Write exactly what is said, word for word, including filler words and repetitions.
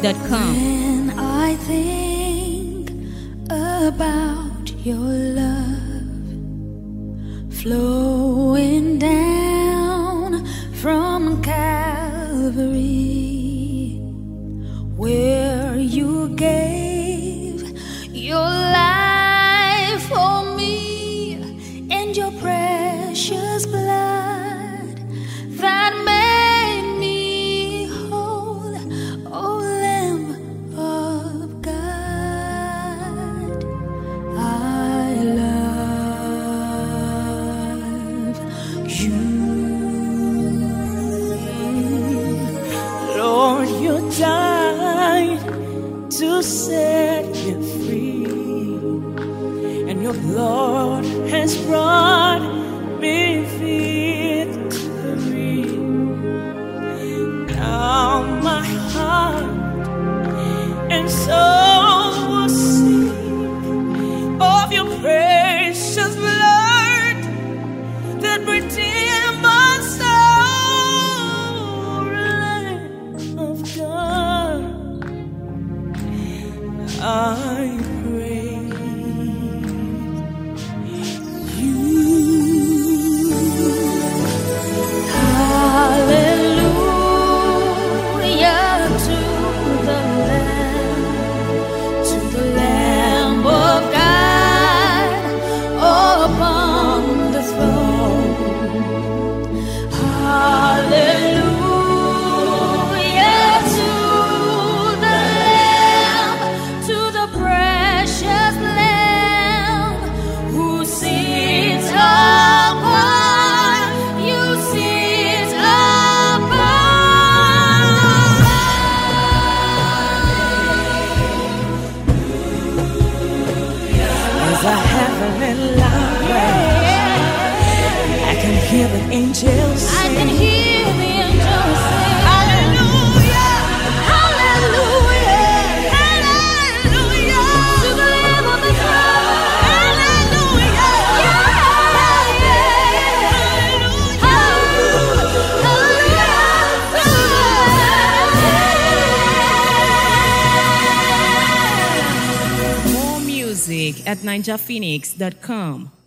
dot com. When I think about your love flowing down from Calvary, where you gave your life for me and your precious blood that made me whole, O Lamb of God. I love you, Lord. You died to set me free, and your blood has brought me victory. Now my heart and soul will sing of your precious blood that redeemed my soul, Lamb of God. I praise you. hallelujah to the Lamb, to the Lamb of God upon the throne. Hallelujah to the Lamb, to the precious Lamb who sits upon, you sit upon. As I have a little longer, I can hear the angels I sing. can hear the angels sing. Hallelujah, Hallelujah, hallelujah to the Lamb of the throne. hallelujah, Yeah, yeah. Hallelujah. More music at ninja phoenix dot com.